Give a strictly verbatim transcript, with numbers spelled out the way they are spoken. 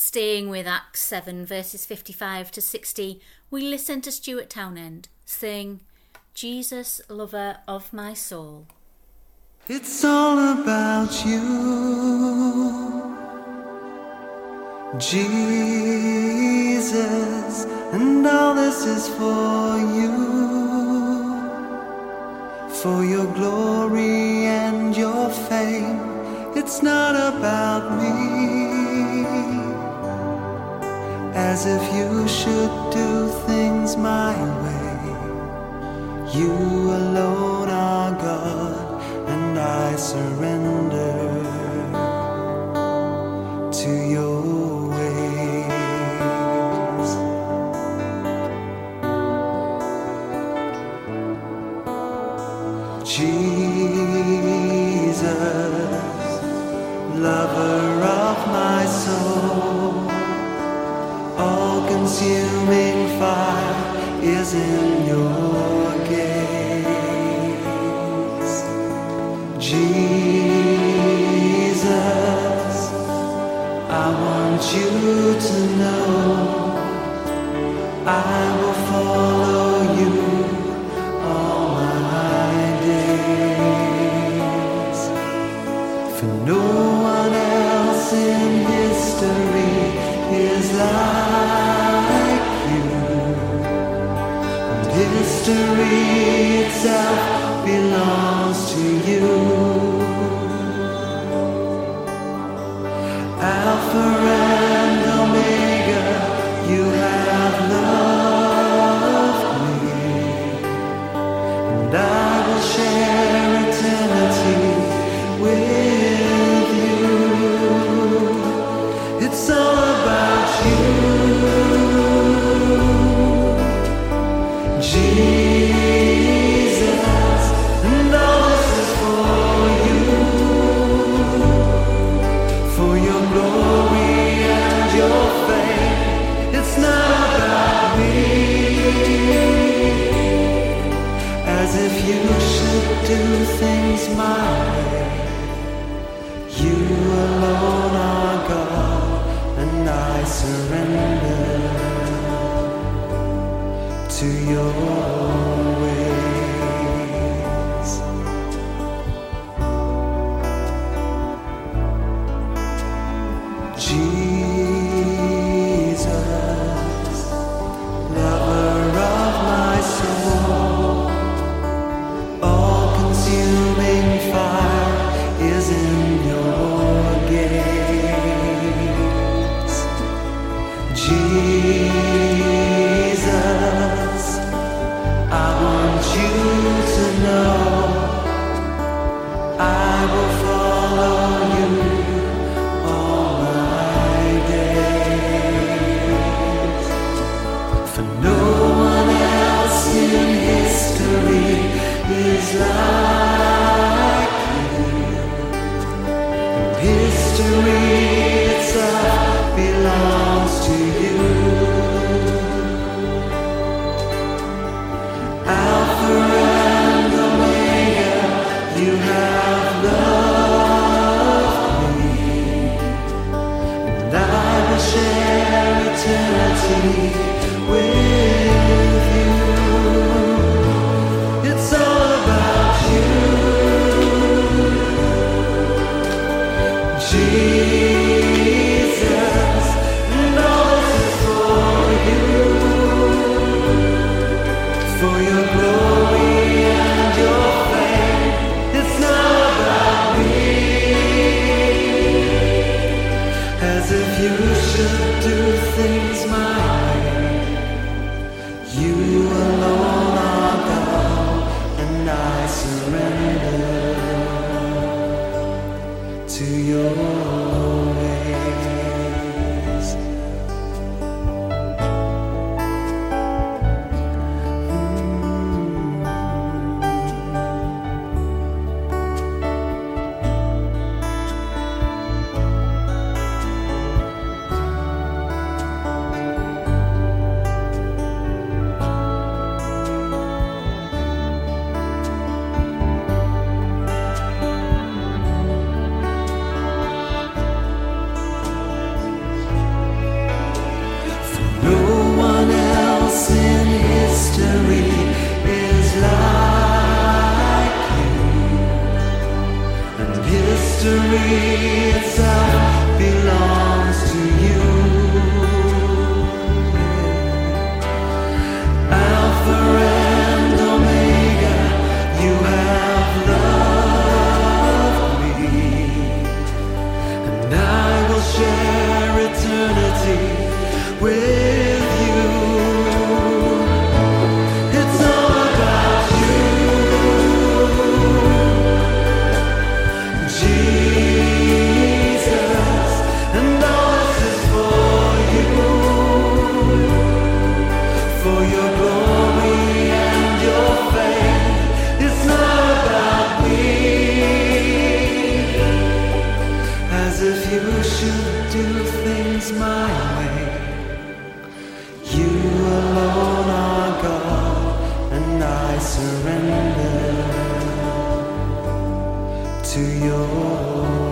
Staying with Acts seven, verses fifty-five to sixty, we listen to Stuart Townend sing, Jesus, Lover of My Soul. It's all about you, Jesus, and all this is for you, for your glory and your fame. It's not about me, as if you should do things my way. You alone are God, and I surrender to your ways. Jesus, lover of my soul, all-consuming fire is in your gaze. Jesus, I want you to know I will follow you all my days. For no one else in history is like you, and history itself belongs to you. Alpha and Omega, you have loved me, and I will share eternity with you. It's all about you, Jesus, and all this is for you, for your glory and your fame. It's not about me, as if you should do things my way. You alone are God, and I surrender to your ways. Jesus, lover of my soul, all-consuming fire is in your gaze. Jesus, I want you to know I will follow you all my days. For no one else in history is like you, and history itself belongs to you. Alpha and Omega, you have loved me, and I will share eternity with you. It's all about you, Jesus, and all this is for you, for your glory and your fame. It's not about me, as if you should do things my way. You alone are God, and I surrender to your ways. things my way. You alone are God, and I surrender to your